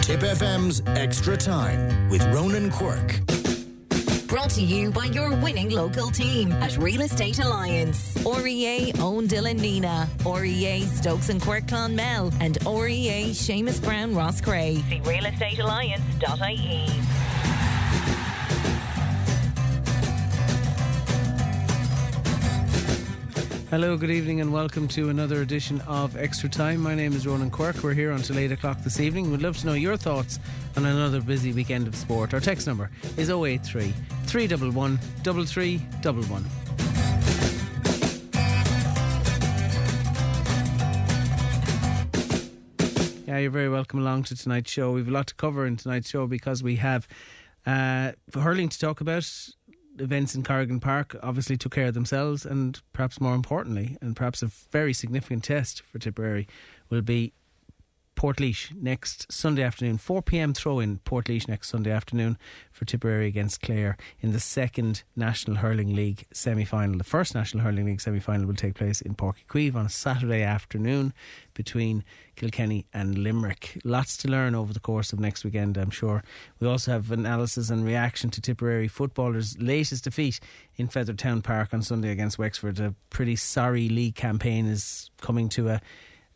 Tip FM's Extra Time with Ronan Quirk. Brought to you by your winning local team at Real Estate Alliance. REA own Dylan Nina, REA Stokes and Quirk Clonmel, and REA Seamus Brown Ross Cray. See realestatealliance.ie. Hello, good evening and welcome to another edition of Extra Time. My name is Ronan Quirk. We're here until 8 o'clock this evening. We'd love to know your thoughts on another busy weekend of sport. Our text number is 083 311 3311. Yeah, you're very welcome along to tonight's show. We've a lot to cover in tonight's show because we have hurling to talk about. Events in Corrigan Park obviously took care of themselves, and perhaps more importantly, and perhaps a very significant test for Tipperary, will be Portlaoise next Sunday afternoon. 4pm throw-in Portlaoise next Sunday afternoon for Tipperary against Clare in the second National Hurling League semi-final. The first National Hurling League semi-final will take place in Páirc Uí Chaoimh on a Saturday afternoon between Kilkenny and Limerick. Lots to learn over the course of next weekend, I'm sure. We also have analysis and reaction to Tipperary footballers' latest defeat in Feathertown Park on Sunday against Wexford. A pretty sorry league campaign is coming to a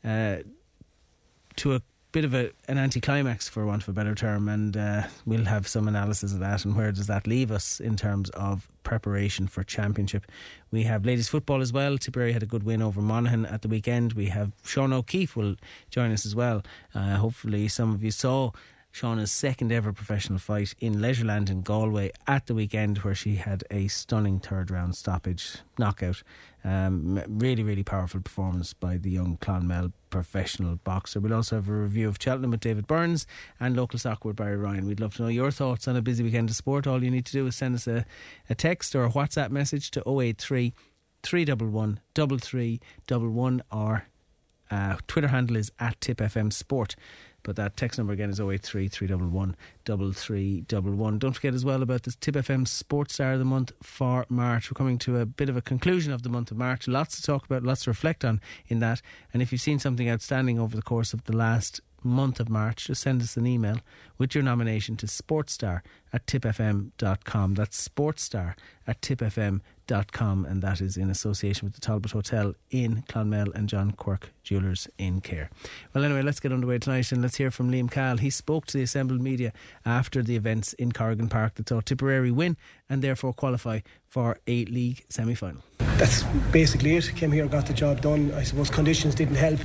bit of an anticlimax, for want of a better term, and we'll have some analysis of that and where does that leave us in terms of preparation for championship. We have ladies football as well. Tipperary had a good win over Monaghan at the weekend. We have Sean O'Keefe will join us as well. Hopefully some of you saw Shauna's second ever professional fight in Leisureland in Galway at the weekend, where she had a stunning third round stoppage knockout. Really, really powerful performance by the young Clonmel professional boxer. We'll also have a review of Cheltenham with David Burns and local soccer with Barry Ryan. We'd love to know your thoughts on a busy weekend of sport. All you need to do is send us a text or a WhatsApp message to 083 311 3311. Our Twitter handle is @TipFM Sport. But that text number again is 083 311 3311. Don't forget as well about this Tip FM Sports Star of the Month for March. We're coming to a bit of a conclusion of the month of March. Lots to talk about, lots to reflect on in that. And if you've seen something outstanding over the course of the last month of March, just send us an email with your nomination to sportstar@tipfm.com. That's sportstar@tipfm.com, and that is in association with the Talbot Hotel in Clonmel and John Quirk Jewellers in Cahir. Well, anyway, let's get underway tonight and let's hear from Liam Cahill. He spoke to the assembled media after the events in Corrigan Park that saw Tipperary win and therefore qualify for a league semi-final. That's basically it. Came here, got the job done. I suppose conditions didn't help.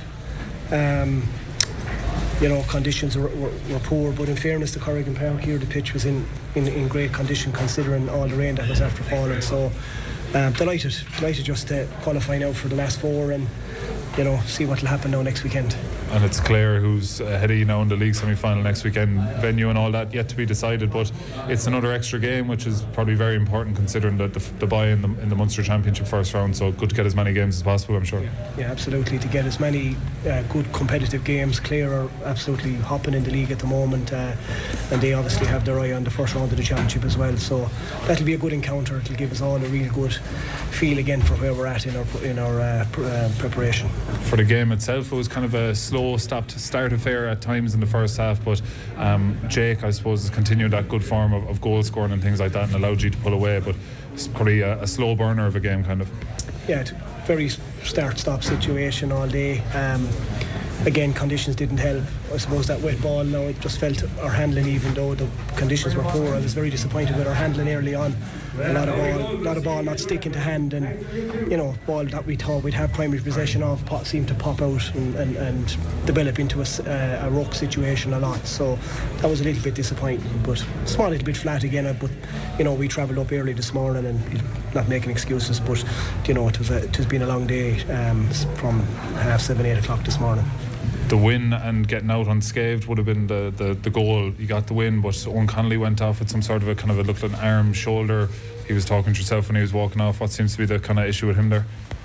Conditions were poor, but in fairness to Corrigan Park here, the pitch was in great condition considering all the rain that was after falling. So delighted just to qualify now for the last four and see what will happen now next weekend. And it's Clare who's ahead of you now in the league semi-final next weekend. Venue and all that yet to be decided, but it's another extra game, which is probably very important considering the bye in the Munster Championship first round. So good to get as many games as possible, I'm sure. Yeah, absolutely, to get as many good competitive games. Clare are absolutely hopping in the league at the moment, and they obviously have their eye on the first round of the championship as well. So that'll be a good encounter. It'll give us all a real good feel again for where we're at in our preparation. For the game itself, it was kind of a slow start affair at times in the first half, but Jake, I suppose, has continued that good form of goal scoring and things like that and allowed you to pull away, but it's probably a slow burner of a game, kind of. Yeah, very start-stop situation all day. Again, conditions didn't help. I suppose that wet ball now, it just felt our handling, even though the conditions were poor, I was very disappointed with our handling early on. A lot of ball not sticking to hand, and ball that we thought we'd have primary possession of seemed to pop out and develop into a ruck situation a lot. So that was a little bit disappointing, but small little bit flat again. But we travelled up early this morning, and not making excuses, but it has been a long day from 7:30, 8 o'clock this morning. The win and getting out unscathed would have been the goal. You got the win, but Owen Connolly went off with some sort of a kind of looked like an arm, shoulder. He was talking to himself when he was walking off. What seems to be the kind of issue with him there?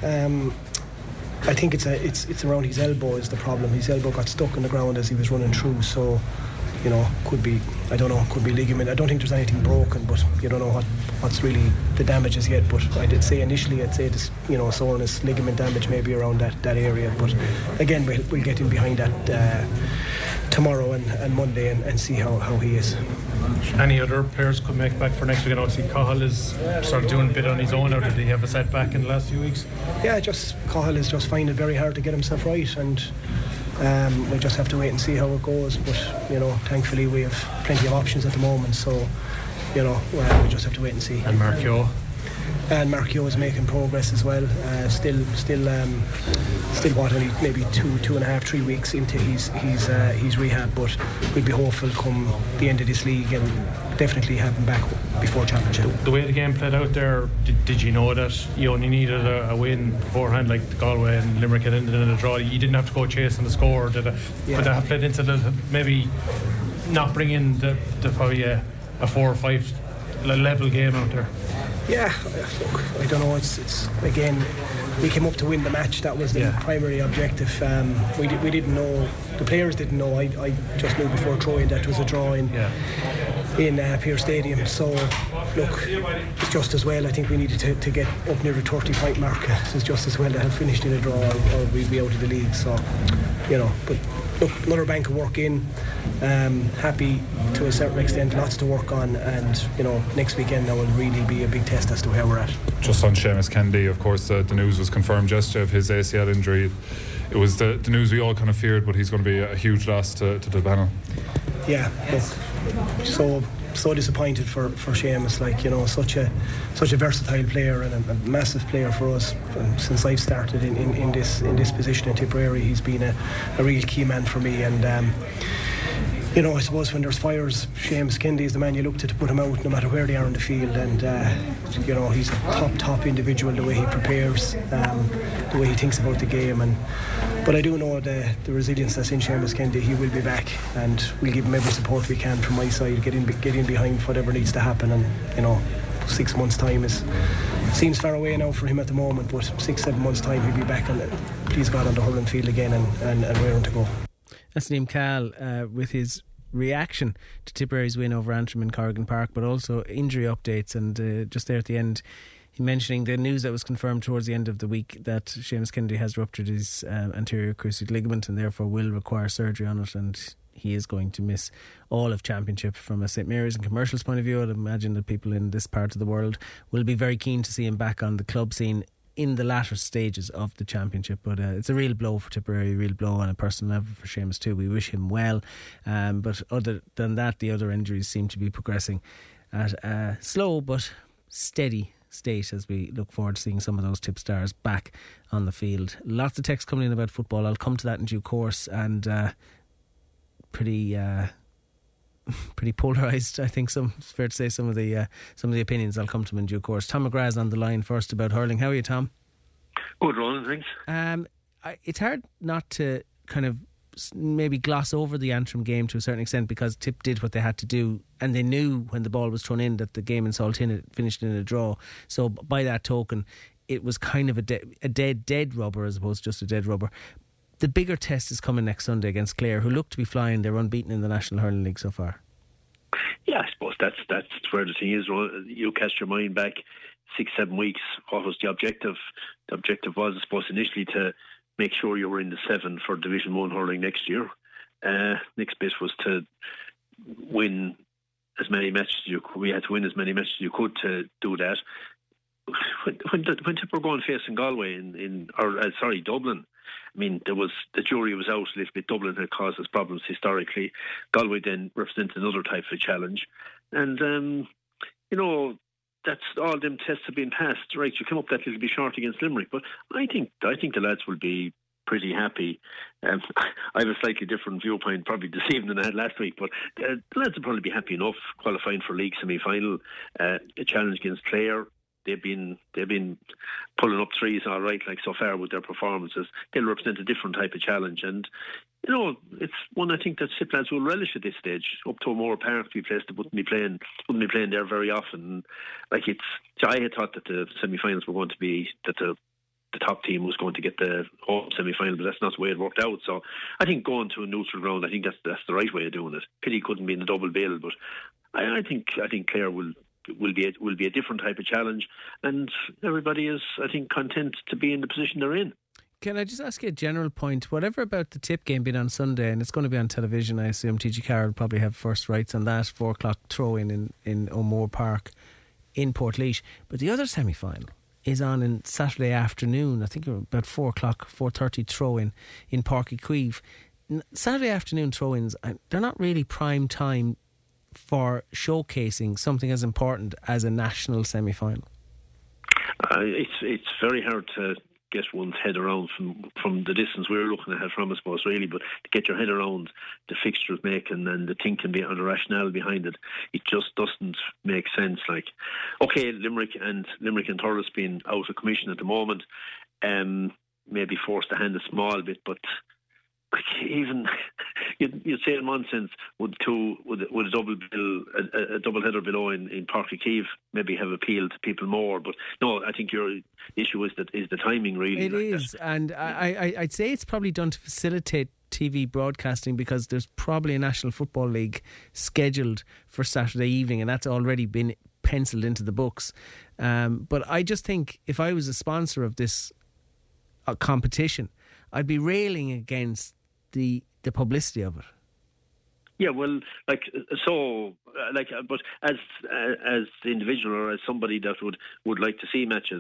I think it's around his elbow is the problem. His elbow got stuck in the ground as he was running through, so could be, I don't know, could be ligament. I don't think there's anything broken, but you don't know what's really the damage is yet. But I did say initially, I'd say this, soreness, ligament damage maybe around that area. But again, we'll get in behind that tomorrow and Monday and see how he is. Any other players could make back for next week? And obviously Cahill is sort of doing a bit on his own. Or did he have a setback in the last few weeks? Yeah, Cahill is just finding it very hard to get himself right, and we'll just have to wait and see how it goes. But thankfully we have plenty of options at the moment, so we just have to wait and see. And Mark Keogh? And Mark Keogh is making progress as well. Still what, only maybe 2.5, 3 weeks into his rehab, but we'd be hopeful come the end of this league and definitely have him back before championship. The way the game played out there, did you know that you only needed a win beforehand, like Galway and Limerick had ended in a draw? You didn't have to go chasing the score. Would that have played into the maybe not bring in the probably a 4 or 5 level game out there? Yeah, look, I don't know. It's again, we came up to win the match. That was the primary objective. We didn't know. The players didn't know. I just knew before throwing that it was a draw in Pearse Stadium. So look, it's just as well. I think we needed to get up near the 30-point mark. It's just as well to have finished in a draw, or we'd be out of the league. So but look, another bank of work in. Happy to a certain extent, lots to work on, and next weekend now will really be a big test as to where we're at. Just on Seamus Kennedy, of course, the news was confirmed yesterday of his ACL injury. It was the news we all kind of feared, but he's going to be a huge loss to the panel. Yeah, look, so disappointed for Seamus. Such a versatile player and a massive player for us. Since I've started in this position in Tipperary, he's been a real key man for me. And I suppose when there's fires, Seamus Kennedy is the man you look to put him out, no matter where they are in the field. And he's a top individual. The way he prepares, the way he thinks about the game, but I do know the resilience that's in Seamus Kennedy. He will be back, and we'll give him every support we can from my side. Get in behind whatever needs to happen. And 6 months' time seems far away now for him at the moment, but 6-7 months' time he'll be back please God, on the hurling field again and raring to go. That's Liam Cahill with his reaction to Tipperary's win over Antrim in Corrigan Park, but also injury updates. And just there at the end, he mentioning the news that was confirmed towards the end of the week that Seamus Kennedy has ruptured his anterior cruciate ligament and therefore will require surgery on it, and he is going to miss all of championship. From a St Mary's and Commercials point of view, I'd imagine that people in this part of the world will be very keen to see him back on the club scene in the latter stages of the championship. But it's a real blow for Tipperary, a real blow on a personal level for Seamus too. We wish him well, but other than that, the other injuries seem to be progressing at a slow but steady state as we look forward to seeing some of those Tip stars back on the field. Lots of texts coming in about football. I'll come to that in due course, and pretty polarised, I think. It's fair to say some of the opinions. I'll come to them in due course. Tom McGrath's on the line first about hurling. How are you, Tom? Good, Ronan, thanks. It's hard not to kind of maybe gloss over the Antrim game to a certain extent, because Tip did what they had to do, and they knew when the ball was thrown in that the game in Saltine finished in a draw. So by that token, it was kind of a dead rubber as opposed to just a dead rubber. The bigger test is coming next Sunday against Clare, who look to be flying. They're unbeaten in the National Hurling League so far. Yeah, I suppose that's where the thing is. You cast your mind back 6-7 weeks. What was the objective? The objective was, I suppose, initially to make sure you were in the 7 for Division 1 hurling next year. Next bit was to win as many matches as you could. We had to win as many matches as you could to do that. When Tipper were going facing Galway Dublin, I mean, the jury was out a little bit. Dublin had caused us problems historically. Galway then represented another type of challenge. And, that's all them tests have been passed. Right, you come up that little bit short against Limerick. But I think the lads will be pretty happy. I have a slightly different viewpoint probably this evening than I had last week. But the lads will probably be happy enough qualifying for league semi-final. A challenge against Clare. They've been pulling up threes all right, like so far with their performances. They'll represent a different type of challenge, and it's one I think that Tip lads will relish at this stage. Up to a more park to be placed, they wouldn't be playing there very often. I had thought that the semi-finals were going to be that the top team was going to get the home semi-final, but that's not the way it worked out. So I think going to a neutral ground, I think that's the right way of doing it. Pity couldn't be in the double bill, but I think Clare will be a different type of challenge, and everybody is, I think, content to be in the position they're in. can I just ask you a general point? Whatever about the Tip game being on Sunday, and it's going to be on television, I assume TG Carroll will probably have first rights on that, 4 o'clock throw-in in O'Moore Park in Portlaoise. But the other semi-final is on Saturday afternoon, I think about 4 o'clock, 4:30 throw-in in Páirc Uí Chaoimh. Saturday afternoon throw-ins, they're not really prime time for showcasing something as important as a national semi-final. It's very hard to get one's head around from the distance we're looking at from, I suppose, really, but to get your head around the fixtures making and the thinking or the rationale behind it, it just doesn't make sense. Like, okay, Limerick and Thurles being out of commission at the moment, maybe forced to hand a small bit, but even you'd say in one sense would a double bill, a double header below in Páirc Uí Chaoimh maybe have appealed to people more, but no, I think your issue is the timing really. It is that. And I'd say it's probably done to facilitate TV broadcasting, because there's probably a National Football League scheduled for Saturday evening, and that's already been penciled into the books. But I just think if I was a sponsor of this competition, I'd be railing against the publicity of it. Yeah, well, but as the individual or as somebody that would like to see matches,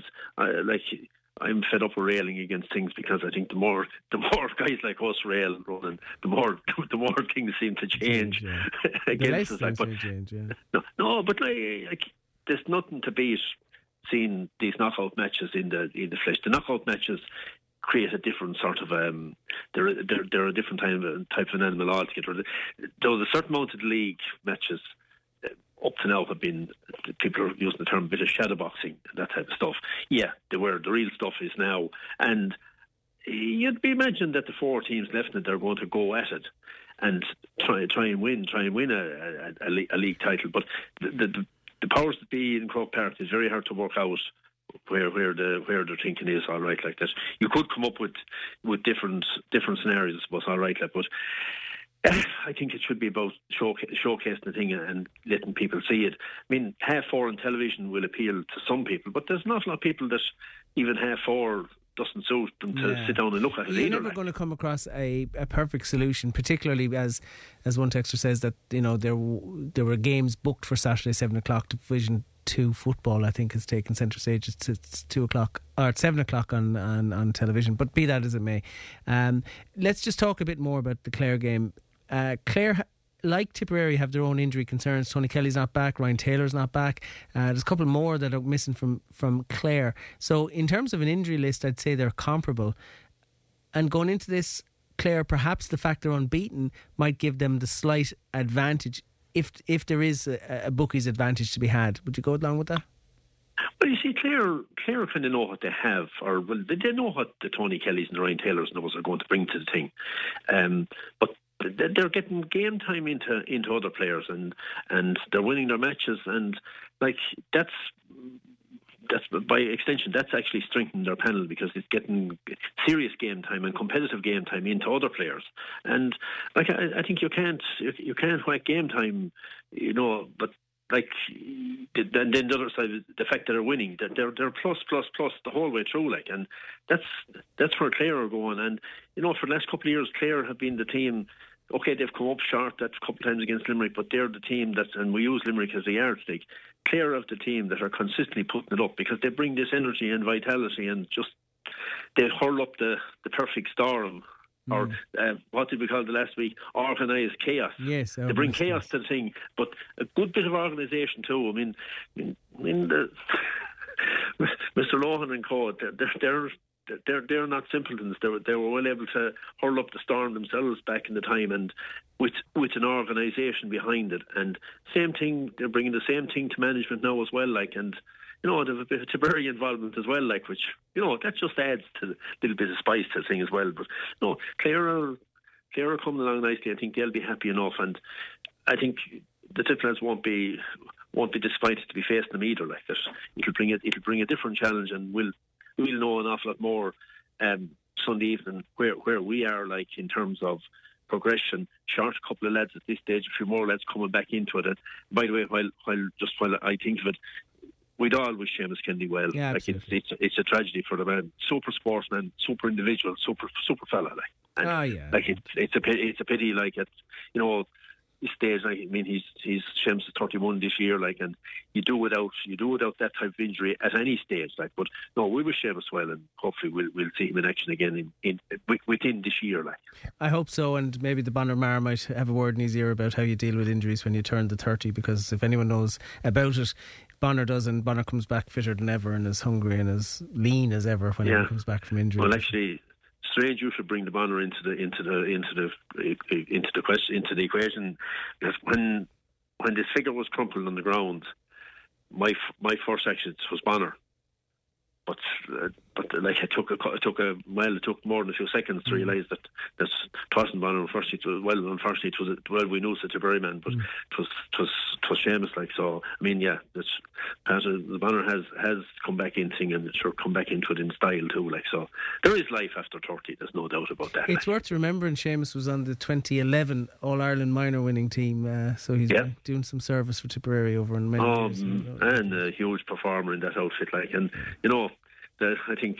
I'm fed up with railing against things, because I think the more guys like us rail, Ronan, the more things seem to change against us. No, but there's nothing to beat seeing these knockout matches in the flesh. The knockout matches create a different sort of they're a different type of an animal altogether. There was a certain amount of the league matches up to now have been, people are using the term, a bit of shadowboxing and that type of stuff. Yeah, they were. The real stuff is now, and you'd be imagined that the 4 teams left in it, they're going to go at it and try and win a league title. But the powers that be in Croke Park is very hard to work out where the thinking is. All right, like that. You could come up with different scenarios, I suppose. All right, like, but I think it should be about showcasing the thing and letting people see it. I mean, 4:30 on television will appeal to some people, but there's not a lot of people that even 4:30 doesn't suit them to sit down and look at it. You're never going to come across a perfect solution, particularly as one texter says that, you know, there were games booked for Saturday 7 o'clock. Division 2 football, I think, has taken centre stage. It's 2 o'clock or at 7 o'clock on television. But be that as it may, let's just talk a bit more about the Clare game. Clare, like Tipperary, have their own injury concerns. Tony Kelly's not back, Ryan Taylor's not back. There's a couple more that are missing from Clare. So in terms of an injury list, I'd say they're comparable. And going into this, Clare, perhaps the fact they're unbeaten might give them the slight advantage, if there is a bookie's advantage to be had. Would you go along with that? Well, you see, Clare kind of know what they have, or they know what the Tony Kellys and the Ryan Taylors and those are going to bring to the thing. But they're getting game time into other players, and they're winning their matches, and like that's by extension that's actually strengthening their panel, because it's getting serious game time and competitive game time into other players. And like I think you can't whack game time, you know, but like then the other side, the fact that they're winning, that they're plus the whole way through, like, and that's where Clare are going. And you know, for the last couple of years, Clare have been the team. Okay, they've come up short that couple of times against Limerick, but they're the team and we use Limerick as a yardstick. Clare of the team that are consistently putting it up, because they bring this energy and vitality, and just they hurl up the perfect storm. Or what did we call it last week? Organised chaos. Yes, they bring chaos to the thing, but a good bit of organisation too. I mean the Mr. Lohan and co. They're not simpletons. They were well able to hurl up the storm themselves back in the time, and with an organisation behind it. And same thing, they're bringing the same thing to management now as well. Like, and you know, there's a bit of Tipperary involvement as well, like, which, you know, that just adds to a little bit of spice to the thing as well. But no, Clare are coming along nicely. I think they'll be happy enough, and I think the Tipplands won't be disappointed to be facing them either. Like that, it'll bring a different challenge, and we'll know an awful lot more Sunday evening where we are, like, in terms of progression. Short a couple of lads at this stage, a few more lads coming back into it. And by the way, while I think of it, we'd all wish Seamus Kennedy well. Yeah, like it's a tragedy for the man. Super sportsman, super individual, super fella. Like, and like it's a pity. Like this stage, like, I mean, he's Seamus is 31 this year, like, and you do without that type of injury at any stage, like. But no, we wish Seamus well, and hopefully we'll see him in action again within this year, like. I hope so, and maybe the Bonner Maher might have a word in his ear about how you deal with injuries when you turn the 30, because if anyone knows about it, Bonner does, and Bonner comes back fitter than ever and as hungry and as lean as ever when he comes back from injury. Well, actually, strange you should bring the Bonner into the equation, because when this figure was crumpled on the ground, my first action was Bonner. But like it took more than a few seconds to realise that it wasn't Bonner. Unfortunately, we knew it's a Tipperary man, but it was Seamus. Like, so, I mean, yeah, the Bonner has come back in thing, and sure come back into it in style too. Like, so there is life after 30. There's no doubt about that. It's worth remembering Seamus was on the 2011 All Ireland minor winning team, so he's doing some service for Tipperary over in many years. And a huge performer in that outfit, like, and I think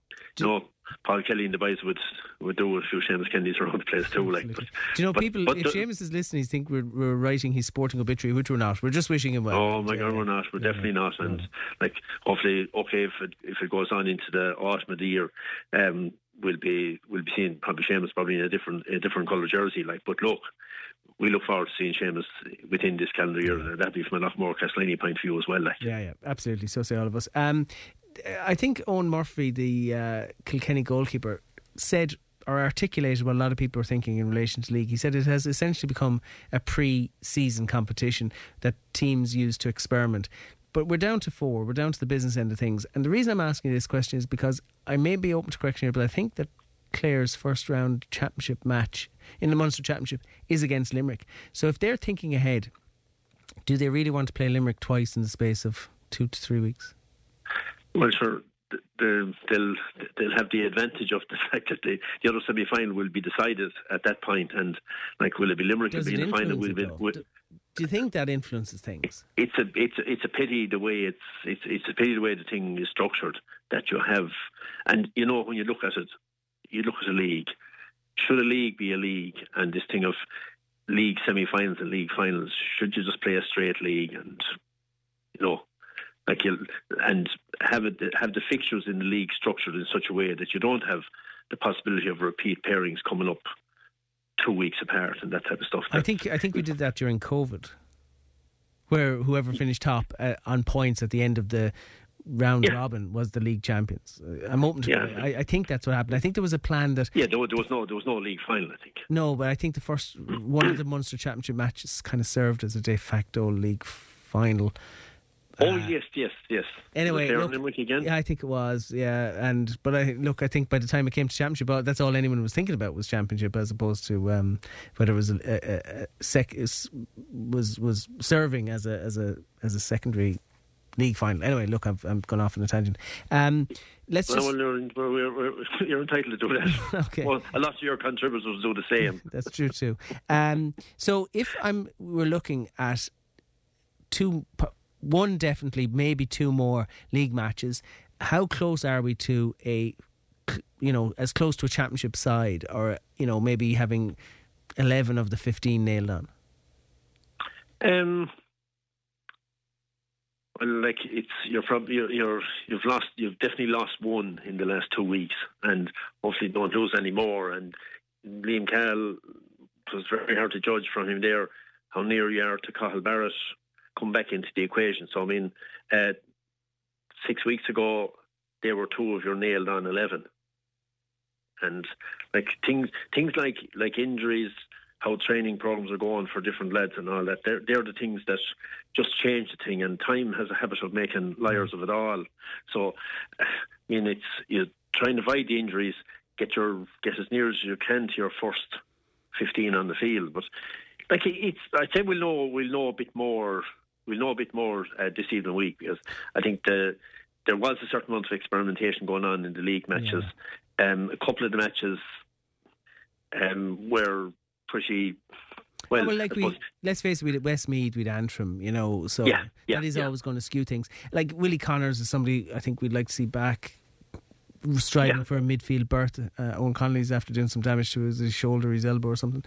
Paul Kelly and the boys would do a few Seamus Kennedys around the place too. Like, do you know, people? If Seamus is listening, he's think we're writing his sporting obituary, which we're not. We're just wishing him well. Oh my God, we're not. We're definitely not. And like, hopefully, if it goes on into the autumn of the year, we'll be seeing probably Seamus in a different colour jersey. Like, but look, we look forward to seeing Seamus within this calendar year. That'd be from a lot more Castleiney point of view as well. Like, yeah, absolutely. So say all of us. I think Owen Murphy, the Kilkenny goalkeeper, said or articulated what a lot of people are thinking in relation to league. He said it has essentially become a pre-season competition that teams use to experiment. But we're down to 4. We're down to the business end of things. And the reason I'm asking this question is because I may be open to correction here, but I think that Clare's first round championship match in the Munster Championship is against Limerick. So if they're thinking ahead, do they really want to play Limerick twice in the space of 2 to 3 weeks? Well, sure. They'll have the advantage of the fact that the other semi-final will be decided at that point, and like, will it be Limerick will be in the final? Do you think that influences things? It's a pity the way it's a pity the way the thing is structured, that you have, and when you look at it, you look at a league. Should a league be a league, and this thing of league semi-finals and league finals, should you just play a straight league and and have the fixtures in the league structured in such a way that you don't have the possibility of repeat pairings coming up 2 weeks apart and that type of stuff. I think we did that during COVID, where whoever finished top on points at the end of the round robin was the league champions. I'm open to it. I think that's what happened. I think there was a plan that there was no league final, I think. No, but I think the first one of the Munster Championship matches kind of served as a de facto league final. Yes. Anyway, again? I think it was. Yeah, but I think by the time it came to championship, that's all anyone was thinking about was championship, as opposed to whether it was was serving as a secondary league final. Anyway, look, I'm gone off on a tangent. Let's just. You're entitled to do that. Okay. Well, a lot of your contributors do the same. That's true too. So if we're looking at one definitely, maybe 2 more league matches, how close are we to as close to a championship side, or maybe having 11 of the 15 nailed on? Well, like, you've definitely lost one in the last 2 weeks, and hopefully don't lose any more. And Liam Cahill, it was very hard to judge from him there how near you are to Cathal Barrett come back into the equation. So I mean, 6 weeks ago there were 2 of your nailed on 11, and like things like injuries, how training programs are going for different lads and all that, they're the things that just change the thing, and time has a habit of making liars of it all. So I mean, it's you trying to avoid the injuries, get as near as you can to your first 15 on the field. But like, I'd say we'll know a bit more. We'll know a bit more this evening week, because I think there was a certain amount of experimentation going on in the league matches. Yeah. A couple of the matches were pretty well, like let's face it, we had Westmeath, we had Antrim, you know, so that is always going to skew things. Like Willie Connors is somebody I think we'd like to see back striving for a midfield berth. Owen Connolly's after doing some damage to his shoulder, his elbow or something.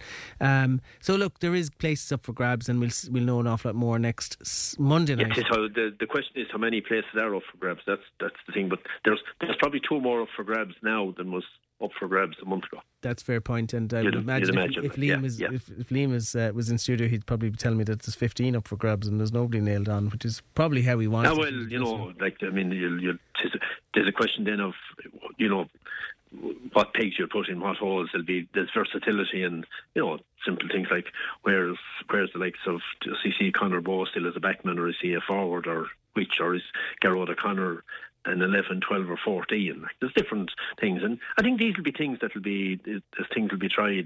So look, there is places up for grabs, and we'll know an awful lot more next Monday night. Yes, the question is how many places are up for grabs. That's the thing. But there's probably 2 more up for grabs now than was up for grabs a month ago. That's a fair point, and I would imagine if Liam was in studio, he'd probably be telling me that there's 15 up for grabs and there's nobody nailed on, which is probably how he wants it. Well, you know, like, I mean, there's a question then of, you know, what pegs you'll put in what holes. There's versatility and, you know, simple things like where's the likes of CC Conor Bowe still as a backman, or is he a forward, or is Garrod O'Connor an 11, 12 or 14. There's different things, and I think these will be things that will be tried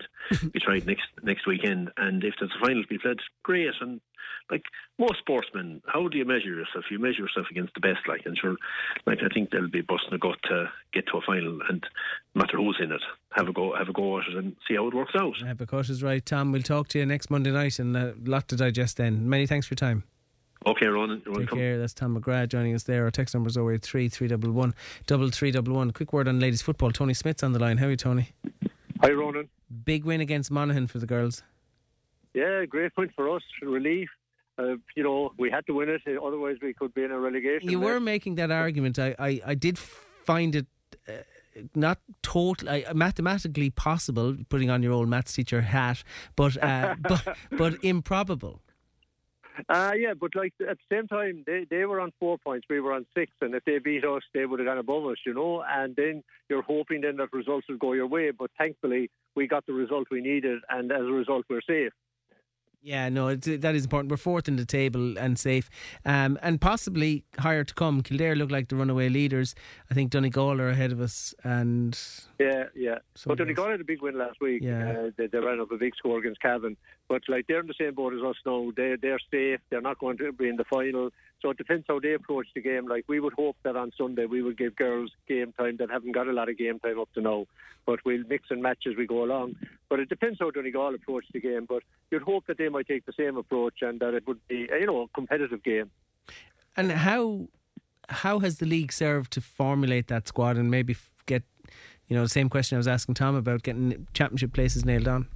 next weekend. And if there's a final to be played, great. And like most sportsmen, how do you measure yourself? You measure yourself against the best, and sure, I think they'll be busting a gut to get to a final, and no matter who's in it, have a go at it and see how it works out. Because is right, Tom. We'll talk to you next Monday night, and a lot to digest then. Many thanks for your time. Okay, Ronan. Take care. That's Tom McGrath joining us there. Our text number is 083 311 3311. Quick word on ladies football. Tony Smith's on the line. How are you, Tony? Hi, Ronan. Big win against Monaghan for the girls. Yeah, great point for us. Relief. You know, we had to win it. Otherwise, we could be in a relegation. You were making that argument. I did find it not totally mathematically possible, putting on your old maths teacher hat, but improbable. Yeah, but like at the same time, they were on 4 points, we were on 6, and if they beat us, they would have gone above us, you know. And then you're hoping then that results will go your way. But thankfully, we got the result we needed, and as a result, we're safe. Yeah, no, that is important. We're 4th in the table and safe, and possibly higher to come. Kildare look like the runaway leaders. I think Donegal are ahead of us, and yeah. But Donegal had a big win last week. Yeah. They ran up a big score against Cavan. But like they're in the same boat as us now. They're safe. They're not going to be in the final. So it depends how they approach the game. Like we would hope that on Sunday we would give girls game time that haven't got a lot of game time up to now. But we'll mix and match as we go along. But it depends how Donegal approach the game. But you'd hope that they might take the same approach and that it would be a competitive game. And how has the league served to formulate that squad and maybe get the same question I was asking Tom about getting championship places nailed on?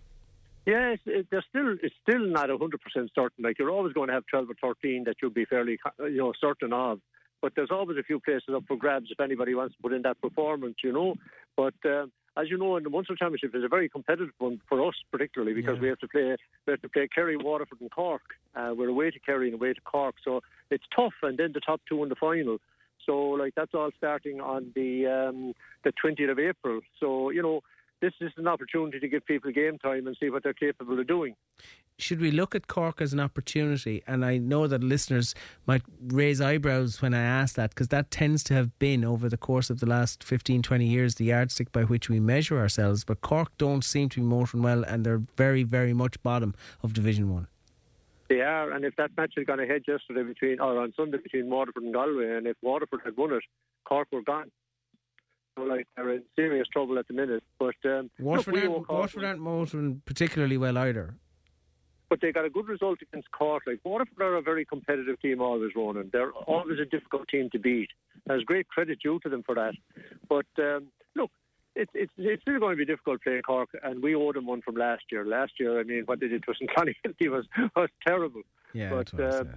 Yeah, it's still not 100% certain. Like you're always going to have 12 or 13 that you'll be fairly certain of. But there's always a few places up for grabs if anybody wants to put in that performance, you know. But as you know, in the Munster Championship is a very competitive one for us, particularly because we have to play Kerry, Waterford, and Cork. We're away to Kerry and away to Cork, so it's tough. And then the top 2 in the final. So like that's all starting on the 20th of April. So this is an opportunity to give people game time and see what they're capable of doing. Should we look at Cork as an opportunity? And I know that listeners might raise eyebrows when I ask that, because that tends to have been, over the course of the last 15, 20 years, the yardstick by which we measure ourselves. But Cork don't seem to be motoring well, and they're very, very much bottom of Division 1. They are, and if that match had gone ahead on Sunday between Waterford and Galway, and if Waterford had won it, Cork were gone. So, they're in serious trouble at the minute. But Waterford aren't motoring particularly well either. But they got a good result against Cork. Like Waterford are a very competitive team always, Ronan. They're always a difficult team to beat. There's great credit due to them for that. But look, it's still going to be difficult playing Cork, and we owed them one from last year. Last year, I mean, what they did to us in Clonakilty was terrible. Yeah, but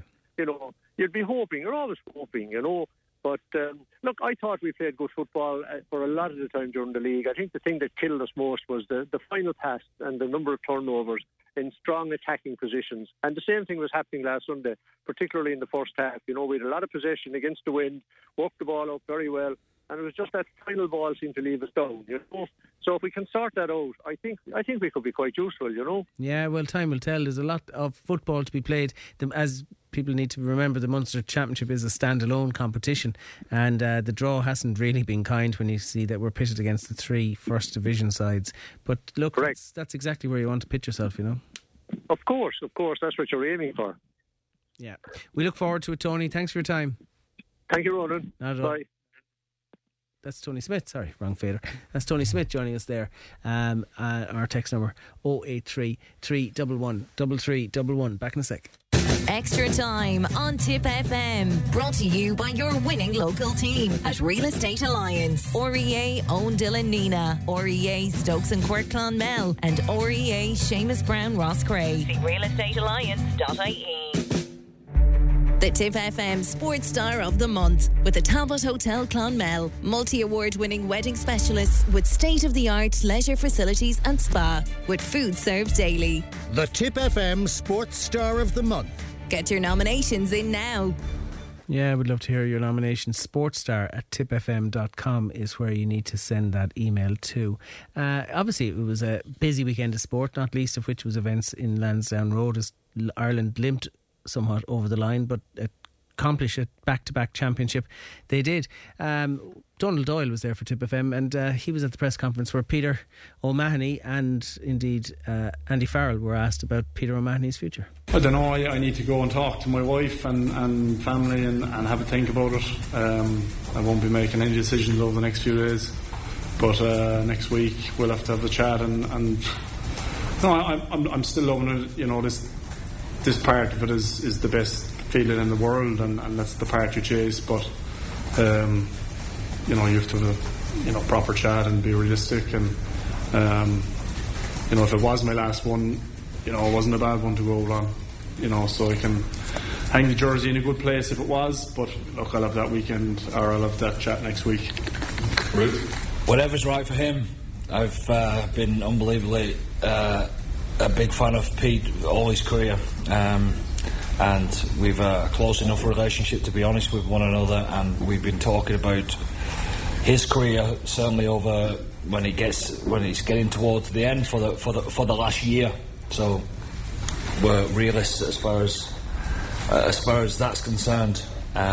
you'd be hoping. You're always hoping, But look, I thought we played good football for a lot of the time during the league. I think the thing that killed us most was the final pass and the number of turnovers in strong attacking positions. And the same thing was happening last Sunday, particularly in the first half. We had a lot of possession against the wind, worked the ball up very well, and it was just that final ball seemed to leave us down. So if we can sort that out, I think we could be quite useful. Yeah, well, time will tell. There's a lot of football to be played. As people need to remember, the Munster Championship is a standalone competition, and the draw hasn't really been kind when you see that we're pitted against the 3 First Division sides. But look, that's exactly where you want to pitch yourself, Of course, that's what you're aiming for. Yeah, we look forward to it, Tony. Thanks for your time. Thank you, Ronan. Not at all. Bye. That's Tony Smith. Sorry, wrong fader. That's Tony Smith joining us there. Our text number 083 311 3311. Back in a sec. Extra time on Tip FM. Brought to you by your winning local team at Real Estate Alliance. REA own Dylan Nina, REA Stokes and Quirk Clonmel, and REA Seamus Brown Ross Cray. See realestatealliance.ie. The Tip FM Sports Star of the Month with the Talbot Hotel Clonmel. Multi-award winning wedding specialists with state-of-the-art leisure facilities and spa with food served daily. The Tip FM Sports Star of the Month. Get your nominations in now. Yeah, we'd love to hear your nominations. sportstar@tipfm.com is where you need to send that email to. Obviously, it was a busy weekend of sport, not least of which was events in Lansdowne Road as Ireland limped somewhat over the line, but accomplish a back-to-back championship they did. Donald Doyle was there for Tip FM, and he was at the press conference where Peter O'Mahony and indeed Andy Farrell were asked about Peter O'Mahony's future. I don't know, I need to go and talk to my wife and family and have a think about it. I won't be making any decisions over the next few days, but next week we'll have to have a chat and no, I'm still loving it. You know, this part of it is the best feeling in the world, and that's the part you chase. But you know, you have to have a proper chat and be realistic. And you know, if it was my last one, you know, it wasn't a bad one to go on. You know, so I can hang the jersey in a good place if it was. But look, I'll have that weekend, or I'll have that chat next week. Ruth? Whatever's right for him. I've been unbelievably a big fan of Pete all his career, and we've a close enough relationship to be honest with one another, and we've been talking about his career certainly over when he's getting towards the end for the last year. So we're realists as far as that's concerned.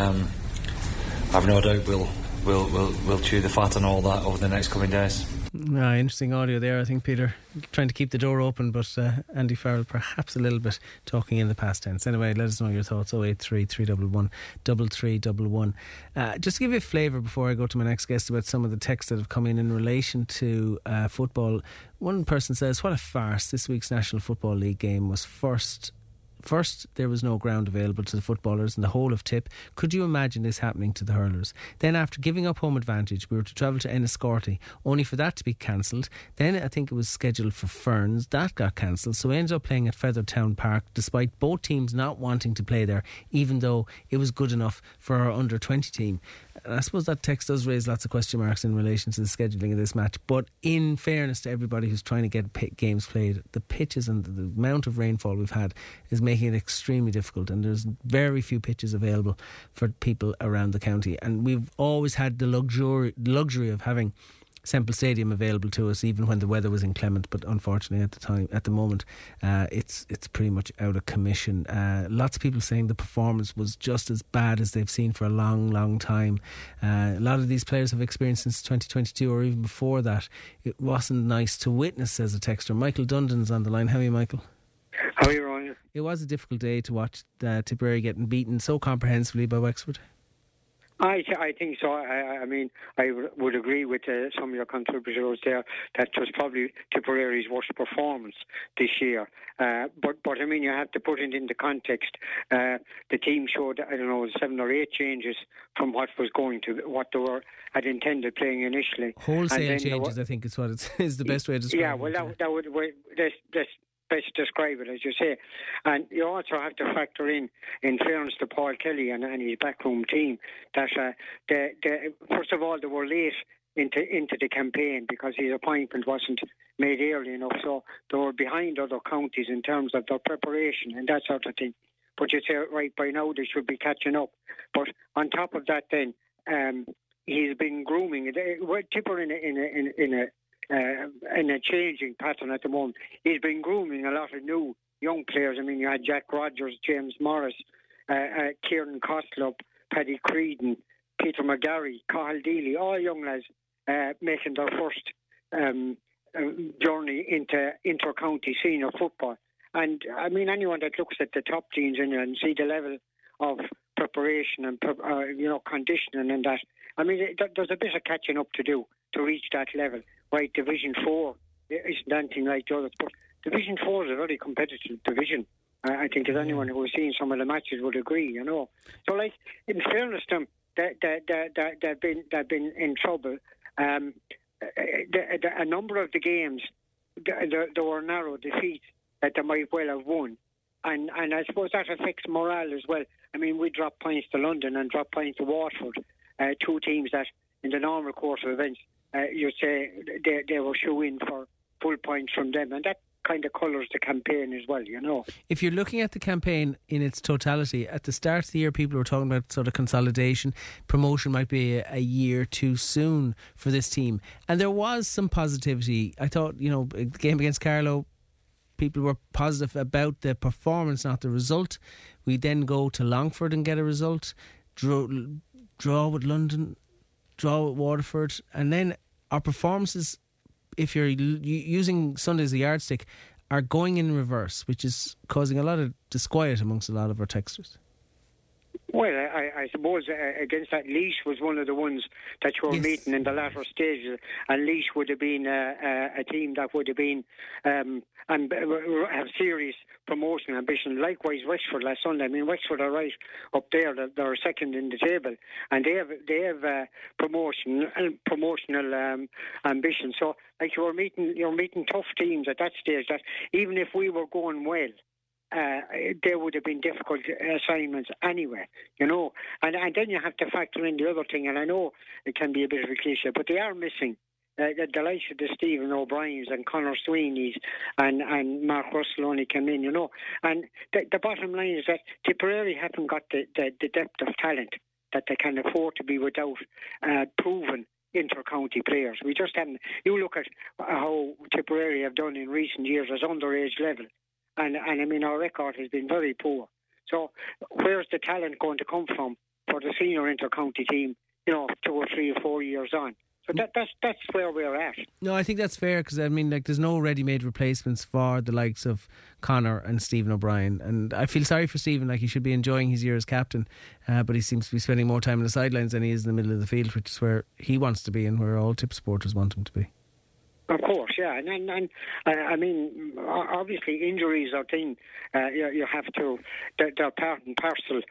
I've no doubt we'll chew the fat on all that over the next coming days. Interesting audio there. I think Peter trying to keep the door open, but Andy Farrell perhaps a little bit talking in the past tense. Anyway, let us know your thoughts. 083 311 3311. Just to give you a flavour before I go to my next guest about some of the texts that have come in relation to football. One person says, what a farce. This week's National Football League game was First, there was no ground available to the footballers in the whole of Tip. Could you imagine this happening to the hurlers? Then after giving up home advantage, we were to travel to Enniscorthy, only for that to be cancelled. Then I think it was scheduled for Ferns. That got cancelled, so we ended up playing at Feathertown Park, despite both teams not wanting to play there, even though it was good enough for our under-20 team. And I suppose that text does raise lots of question marks in relation to the scheduling of this match, but in fairness to everybody who's trying to get games played, the pitches and the amount of rainfall we've had is making it extremely difficult, and there's very few pitches available for people around the county, and we've always had the luxury of having Semple Stadium available to us even when the weather was inclement, but unfortunately at the moment it's pretty much out of commission. Lots of people saying the performance was just as bad as they've seen for a long time. A lot of these players have experienced since 2022 or even before that. It wasn't nice to witness, says a texter. Michael Dundon's on the line. How are you, Michael? How are you, Ryan? It was a difficult day to watch Tipperary getting beaten so comprehensively by Wexford. I think so. I mean, I would agree with some of your contributors there that was probably Tipperary's worst performance this year. But I mean, you have to put it into context. The team showed, 7 or 8 changes from what was going to what they had intended playing initially. Wholesale changes, I think, is what is the best way to describe it. Yeah, well, that would best describe it, as you say. And you also have to factor in fairness to Paul Kelly and his backroom team, that first of all, they were late into the campaign because his appointment wasn't made early enough, so they were behind other counties in terms of their preparation and that sort of thing. But you say, right, by now they should be catching up. But on top of that then, he's been grooming. We're Tipper in a changing pattern at the moment. He's been grooming a lot of new young players. I mean, you had Jack Rogers, James Morris, Kieran Coslop, Paddy Creedon, Peter McGarry, Cathal Deely, all young lads making their first journey into inter-county senior football. And, I mean, anyone that looks at the top teams and see the level of preparation and conditioning and that. I mean, there's a bit of catching up to do to reach that level. Right, Division 4 isn't anything like the others, but Division 4 is a very competitive division. I think as anyone who has seen some of the matches would agree, So, like, in fairness to them, they've been in trouble. A number of the games, there were narrow defeats that they might well have won. And I suppose that affects morale as well. I mean, we dropped points to London and dropped points to Waterford, two teams that in the normal course of events, you'd say they were shoe-in for full points from them. And that kind of colours the campaign as well, If you're looking at the campaign in its totality, at the start of the year people were talking about sort of consolidation, promotion might be a year too soon for this team, and there was some positivity. I thought, the game against Carlow, people were positive about the performance, not the result. We then go to Longford and get a result, draw with London, draw with Waterford, and then our performances, if you're using Sunday as a yardstick, are going in reverse, which is causing a lot of disquiet amongst a lot of our texters. Well, I suppose against that, Laois was one of the ones that you were meeting in the latter stages, and Laois would have been a team that would have been and have serious promotion ambition. Likewise, Wexford last Sunday. I mean, Wexford are right up there; they're second in the table, and they have promotional ambition. So, like you're meeting tough teams at that stage. That even if we were going well, there would have been difficult assignments anyway, and then you have to factor in the other thing, and I know it can be a bit of a cliche, but they are missing the likes of the Stephen O'Briens and Conor Sweeney's and Mark Russell only came in, and the bottom line is that Tipperary haven't got the depth of talent that they can afford to be without proven inter-county players. We just haven't. You look at how Tipperary have done in recent years as underage level. And I mean, our record has been very poor. So where's the talent going to come from for the senior inter-county team, 2 or 3 or 4 years on? So that's where we're at. No, I think that's fair, because I mean, there's no ready-made replacements for the likes of Conor and Stephen O'Brien. And I feel sorry for Stephen, he should be enjoying his year as captain, but he seems to be spending more time on the sidelines than he is in the middle of the field, which is where he wants to be and where all Tip supporters want him to be. Of course, yeah, and I mean, obviously, injuries are thing. You have to. They're part and parcel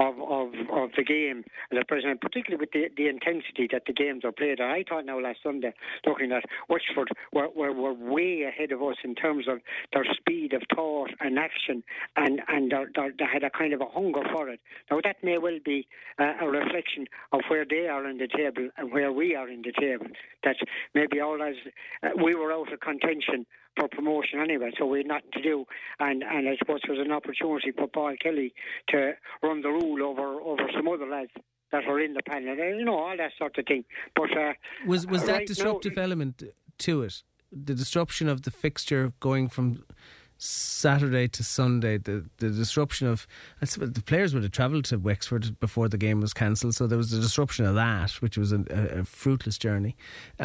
of the game at present, particularly with the intensity that the games are played. I thought now last Sunday, looking at Wexford, were way ahead of us in terms of their speed of thought and action, and they had a kind of a hunger for it. Now that may well be a reflection of where they are in the table and where we are in the table. That maybe all as we were out of contention for promotion anyway, so we had nothing to do, and I suppose there was an opportunity for Paul Kelly to run the rule over some other lads that are in the panel, all that sort of thing. But was that disruptive element to it? The disruption of the fixture going from Saturday to Sunday, the disruption of, I suppose the players would have travelled to Wexford before the game was cancelled, so there was a disruption of that, which was a fruitless journey.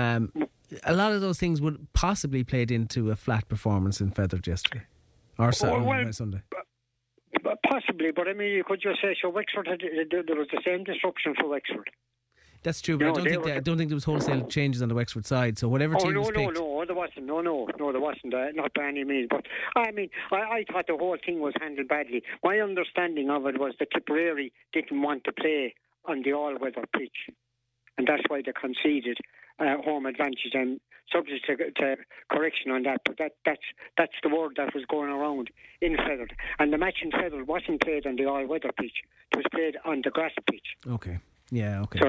A lot of those things would possibly played into a flat performance in Feathered yesterday, or Sunday. Possibly, but I mean, you could just say, so Wexford there was the same disruption for Wexford. That's true, but I don't think there was wholesale changes on the Wexford side. So whatever team was picked. No, there wasn't. No, there wasn't. Not by any means. But I mean, I thought the whole thing was handled badly. My understanding of it was that Tipperary didn't want to play on the all-weather pitch, and that's why they conceded home advantage. And subject to correction on that, but that's the word that was going around in Feathered. And the match in Feathered wasn't played on the all-weather pitch; it was played on the grass pitch. Okay. Yeah, okay.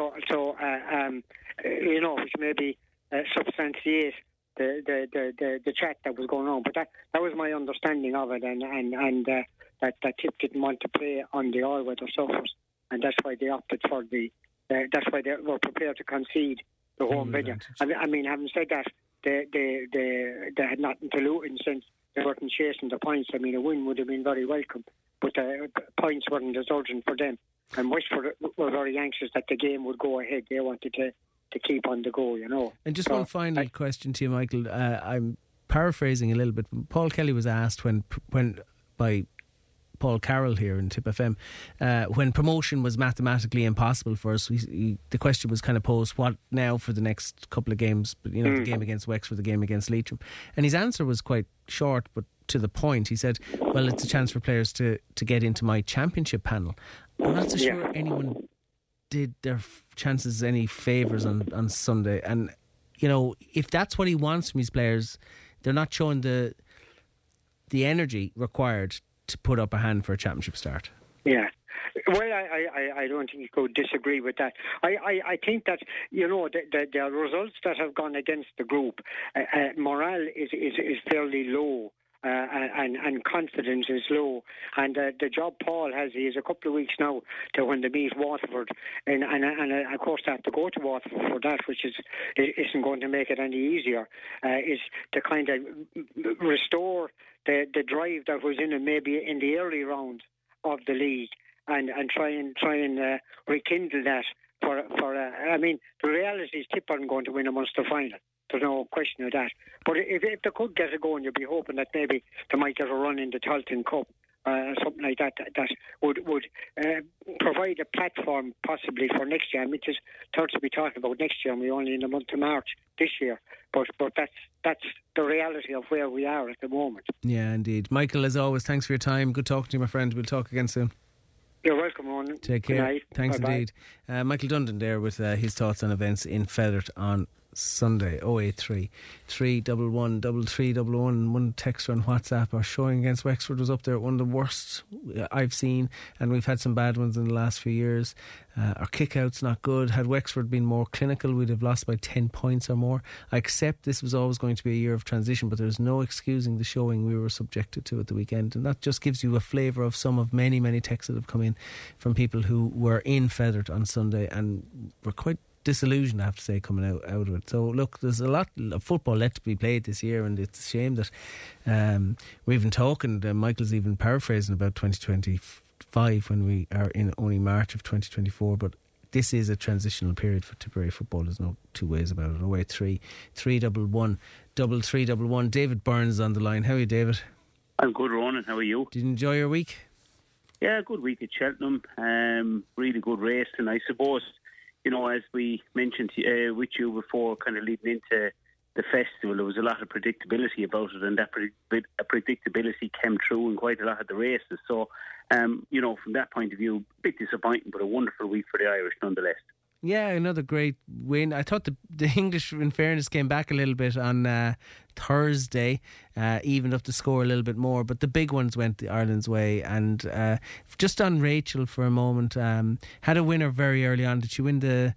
Which maybe substantiate the chat that was going on, but that was my understanding of it, and that Tip didn't want to play on the all-weather surface, and that's why they opted for that's why they were prepared to concede the home venue. I mean, having said that, they had nothing to lose, and since they weren't chasing the points, I mean, a win would have been very welcome, but the points weren't as urgent for them. And Wexford were very anxious that the game would go ahead. They wanted to keep on the go, And just one final question to you, I'm paraphrasing a little bit. Paul Kelly was asked when by Paul Carroll here in Tip FM, when promotion was mathematically impossible for us, the question was kind of posed, what now for the next couple of games, the game against Wexford, the game against Leitrim, and his answer was quite short but to the point. He said, well, it's a chance for players to get into my championship panel. I'm not so sure anyone did their chances any favours on Sunday, and if that's what he wants from his players, they're not showing the energy required to put up a hand for a championship start. Yeah. Well, I don't think you could disagree with that. I think that, the results that have gone against the group, morale is fairly low. And confidence is low, and the job Paul has, he has a couple of weeks now to when they meet Waterford, and of course they have to go to Waterford for that, which isn't going to make it any easier, is to kind of restore the drive that was in it maybe in the early round of the league, and try and rekindle that the reality is Tip aren't going to win a Munster final. There's no question of that. But if they could get it going, you'd be hoping that maybe they might get a run in the Tailteann Cup, something like that would provide a platform possibly for next year. I mean, it's hard to be talking about next year, and we're only in the month of March this year. But that's the reality of where we are at the moment. Yeah, indeed. Michael, as always, thanks for your time. Good talking to you, my friend. We'll talk again soon. You're welcome, Ronan. Take care. Good night. Thanks Bye-bye. indeed. Michael Dundon there with his thoughts on events in Fethard on Sunday. 083 311 3311. One texter on WhatsApp, our showing against Wexford was up there, one of the worst I've seen, and we've had some bad ones in the last few years. Our kick-out's not good. Had Wexford been more clinical, we'd have lost by 10 points or more. I accept this was always going to be a year of transition, but there's no excusing the showing we were subjected to at the weekend, and that just gives you a flavour of some of many texts that have come in from people who were in Fethard on Sunday and were quite disillusioned, I have to say, coming out of it. So look, there's a lot of football left to be played this year, and it's a shame that we're even talking, Michael's even paraphrasing about 2025 when we are in only March of 2024, but this is a transitional period for Tipperary football. There's no two ways about it. 083 311 3311. David Burns is on the line. How are you, David? I'm good, Ronan. How are you? Did you enjoy your week? Yeah, good week at Cheltenham. Really good race, and I suppose, as we mentioned with you before, kind of leading into the festival, there was a lot of predictability about it, and that predictability came through in quite a lot of the races. So, from that point of view, a bit disappointing, but a wonderful week for the Irish nonetheless. Yeah, another great win. I thought the English, in fairness, came back a little bit on Thursday, evened up the score a little bit more, but the big ones went Ireland's way. And just on Rachel for a moment, had a winner very early on. Did she win the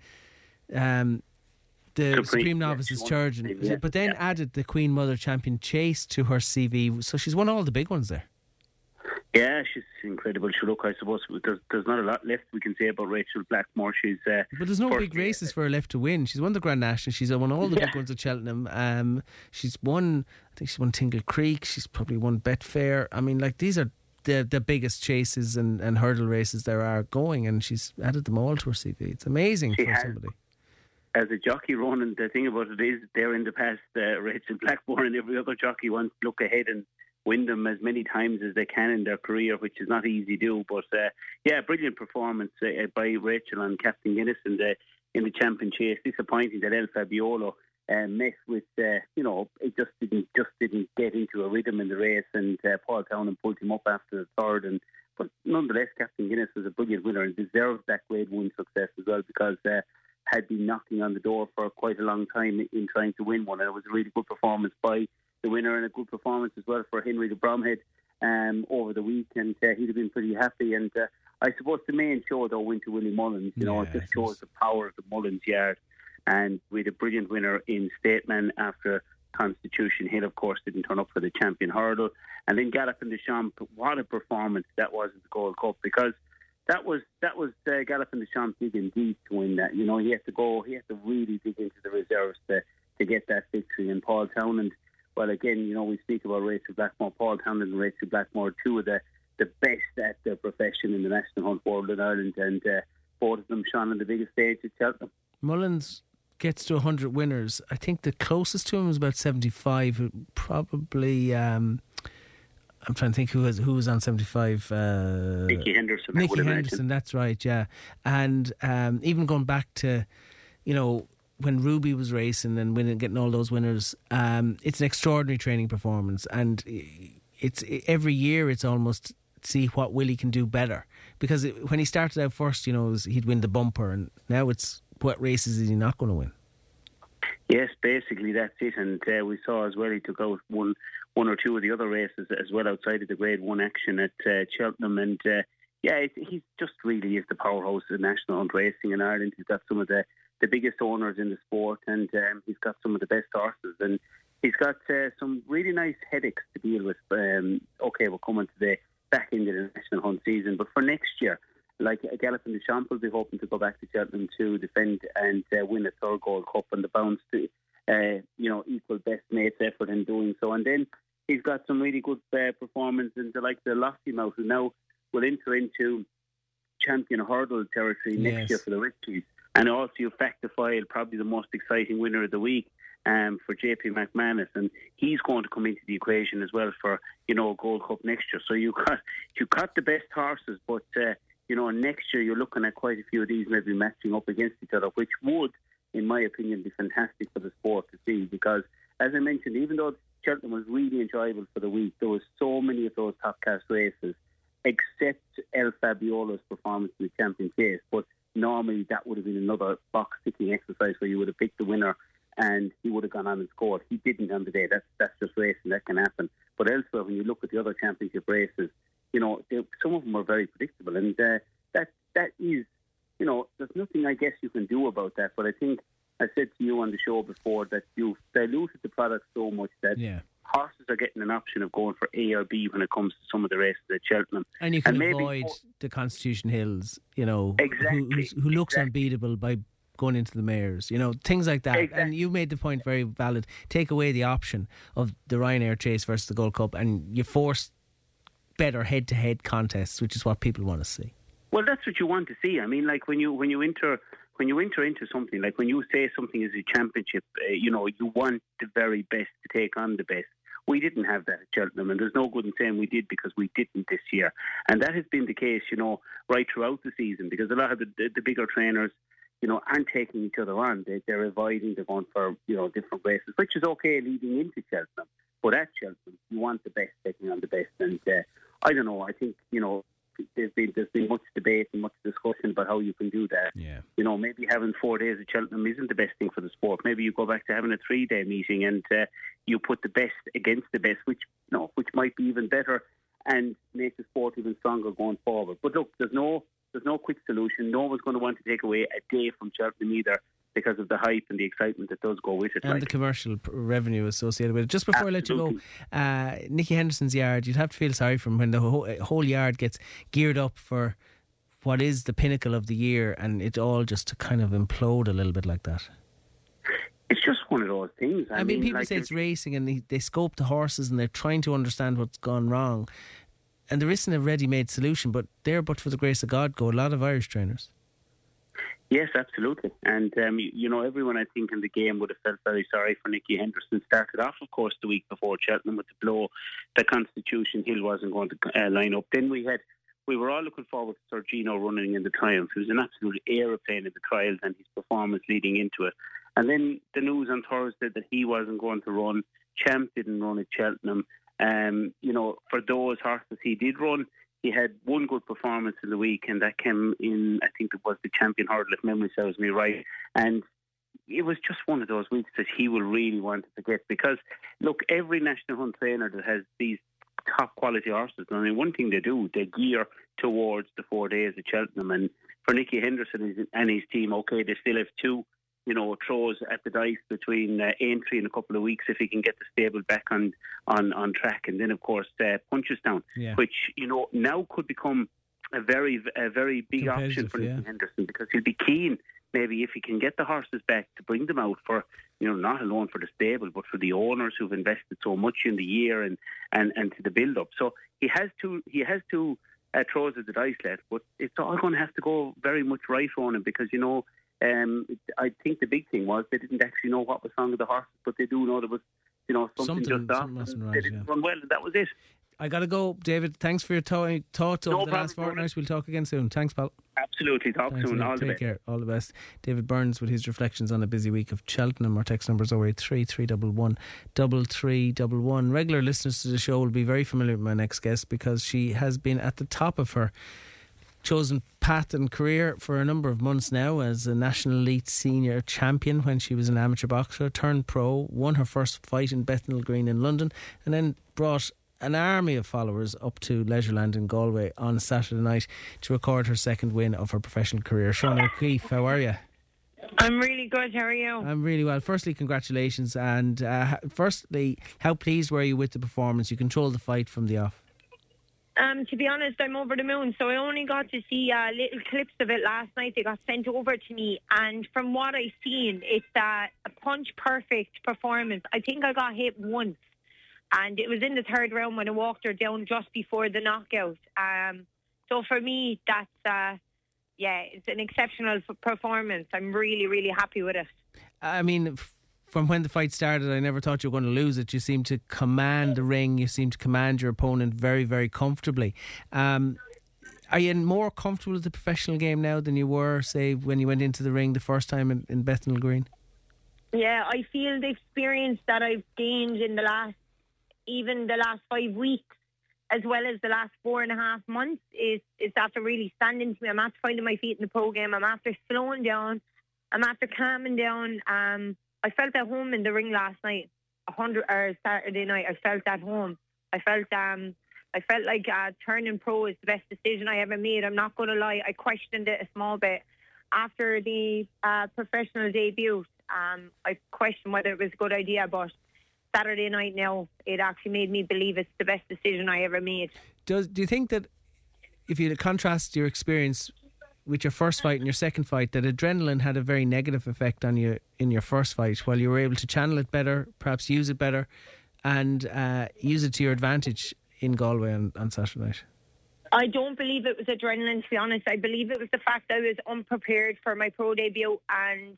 Supreme Novices Charge? Yeah, but then added the Queen Mother Champion Chase to her CV, so she's won all the big ones there. Yeah, she's incredible. Look, I suppose there's not a lot left we can say about Rachel Blackmore. But there's no big races for her left to win. She's won the Grand National. She's won all the big ones at Cheltenham. She's won Tingle Creek. She's probably won Betfair. I mean, these are the biggest chases and hurdle races there are going, and she's added them all to her CV. It's amazing for somebody. As a jockey, Ronan, the thing about it is they're in the past, Rachel Blackmore and every other jockey wants to look ahead and win them as many times as they can in their career, which is not easy to do. But brilliant performance by Rachel and Captain Guinness in the champion chase. Disappointing that El Fabiolo met with it just didn't get into a rhythm in the race, and Paul Townend pulled him up after the third. But nonetheless, Captain Guinness was a brilliant winner and deserved that Grade 1 success as well, because had been knocking on the door for quite a long time in trying to win one, and it was a really good performance by the winner, and a good performance as well for Henry de Bromhead over the week, and he'd have been pretty happy. And I suppose the main show though went to Willie Mullins. It just shows the power of the Mullins yard, and we had a brilliant winner in Stateman after Constitution Hill, of course, didn't turn up for the champion hurdle, and then Gallopin des Champs. What a performance that was at the Gold Cup, because that was Gallopin des Champs digging deep to win that. He had to really dig into the reserves to get that victory. And Paul Townend, well, again, we speak about Rachel Blackmore. Paul Townend and Rachel Blackmore, two of the best at their profession in the National Hunt World in Ireland, and both of them shone on the biggest stage at Cheltenham. Mullins gets to 100 winners. I think the closest to him was about 75. Probably, I'm trying to think who was on 75. Nicky Henderson. Nicky Henderson, that's right, yeah. And even going back to, when Ruby was racing and getting all those winners, it's an extraordinary training performance. And it's every year it's almost see what Willie can do better. Because when he started out first, he'd win the bumper, and now it's what races is he not going to win? Yes, basically that's it. And we saw as well he took out one or two of the other races as well outside of the Grade 1 action at Cheltenham. And he just really is the powerhouse of national hunt racing in Ireland. He's got some of the biggest owners in the sport, and he's got some of the best horses. And he's got some really nice headaches to deal with. We're coming to the back end of the national hunt season. But for next year, like Galloping the Champ will be hoping to go back to Cheltenham to defend and win a third Gold Cup, and the bounce to equal best mates effort in doing so. And then he's got some really good performance into like the Lossiemouth, who now will enter into champion hurdle territory next year for the Richies. And also you factor file probably the most exciting winner of the week for JP McManus, and he's going to come into the equation as well for a Gold Cup next year. So you got the best horses, but next year you're looking at quite a few of these maybe matching up against each other, which would, in my opinion, be fantastic for the sport to see. Because, as I mentioned, even though Cheltenham was really enjoyable for the week, there was so many of those top-class races, except El Fabiolo's performance in the champion chase. But normally that would have been another box-ticking exercise where you would have picked the winner and he would have gone on and scored. He didn't on the day. That's just racing. That can happen. But elsewhere, when you look at the other championship races, some of them are very predictable, and that is, there's nothing I guess you can do about that. But I think I said to you on the show before that you've diluted the product so much that horses are getting an option of going for A or B when it comes to some of the races at Cheltenham. And you can avoid the Constitution Hills, exactly, who looks unbeatable by going into the mares, things like that. Exactly. And you made the point very valid. Take away the option of the Ryanair Chase versus the Gold Cup, and you force better head-to-head contests, which is what people want to see. Well, that's what you want to see. I mean, like when you enter into something, like when you say something is a championship, you want the very best to take on the best. We didn't have that at Cheltenham, and there's no good in saying we did, because we didn't this year. And that has been the case, right throughout the season, because a lot of the bigger trainers, aren't taking each other on. They're avoiding, they're going for, different races, which is okay leading into Cheltenham. But at Cheltenham, you want the best taking on the best. And I don't know, I think, there's been much debate and much discussion about how you can do that. Yeah. Maybe having 4 days at Cheltenham isn't the best thing for the sport. Maybe you go back to having a 3-day meeting and you put the best against the best, which might be even better and make the sport even stronger going forward. But look, there's no quick solution. No one's going to want to take away a day from Cheltenham either, because of the hype and the excitement that does go with it. And the commercial revenue associated with it. Just before I let you go, Nicky Henderson's yard, you'd have to feel sorry for him when the whole yard gets geared up for what is the pinnacle of the year, and it all just to kind of implode a little bit like that. It's just one of those things. I mean people say it's racing, and they scope the horses and they're trying to understand what's gone wrong. And there isn't a ready-made solution, but for the grace of God go a lot of Irish trainers. Yes, absolutely. And, everyone I think in the game would have felt very sorry for Nicky Henderson. Started off, of course, the week before Cheltenham with the blow that Constitution Hill wasn't going to line up. Then we were all looking forward to Sir Gino running in the Triumph. It was an absolute aeroplane in the trials and his performance leading into it. And then the news on Thursday that he wasn't going to run. Champ didn't run at Cheltenham. For those horses he did run, he had one good performance in the week, and that came in, I think it was the champion hurdle, if memory serves me right. And it was just one of those weeks that he will really want to forget, because, look, every national hunt trainer that has these top quality horses, I mean, one thing they do, they gear towards the 4 days at Cheltenham. And for Nicky Henderson and his team, okay, they still have two throws at the dice between Aintree in a couple of weeks if he can get the stable back on track, and then of course Punchestown, which now could become a very big option for Nicky Henderson, because he'll be keen maybe if he can get the horses back to bring them out for not alone for the stable but for the owners who've invested so much in the year and to the build up. So he has two throws at the dice left, but it's all going to have to go very much right on him, because I think the big thing was they didn't actually know what was wrong with the horses, but they do know there was something just off. They didn't run well, and that was it. I got to go, David. Thanks for your thoughts over the last fortnight. We'll talk again soon. Thanks, pal. Absolutely. Talk soon. All the best. Take care. All the best. David Burns with his reflections on a busy week of Cheltenham. Our text number is 083 311 3311. Regular listeners to the show will be very familiar with my next guest because she has been at the top of her chosen path and career for a number of months now as a National Elite Senior Champion when she was an amateur boxer, turned pro, won her first fight in Bethnal Green in London, and then brought an army of followers up to Leisureland in Galway on Saturday night to record her second win of her professional career. Sean O'Keefe, how are you? I'm really good. How are you? I'm really well. Firstly, congratulations. And firstly, how pleased were you with the performance? You controlled the fight from the off. To be honest, I'm over the moon. So I only got to see little clips of it last night. They got sent over to me. And from what I've seen, it's a punch-perfect performance. I think I got hit once. And it was in the third round when I walked her down just before the knockout. So for me, that's, it's an exceptional performance. I'm really, really happy with it. I mean, from when the fight started, I never thought you were going to lose it. You seemed to command the ring. You seemed to command your opponent very, very comfortably. Are you more comfortable with the professional game now than you were, say, when you went into the ring the first time in Bethnal Green? Yeah, I feel the experience that I've gained in the last 5 weeks, as well as the last 4.5 months, is after really standing to me. I'm after finding my feet in the pro game. I'm after slowing down. I'm after calming down. I felt at home in the ring last night, Saturday night. I felt at home. I felt like turning pro is the best decision I ever made. I'm not going to lie. I questioned it a small bit after the professional debut. I questioned whether it was a good idea, but Saturday night now, it actually made me believe it's the best decision I ever made. Do you think that if you contrast your experience with your first fight and your second fight, that adrenaline had a very negative effect on you in your first fight, while you were able to channel it better, perhaps use it better, and use it to your advantage in Galway on Saturday night? I don't believe it was adrenaline, to be honest. I believe it was the fact that I was unprepared for my pro debut, and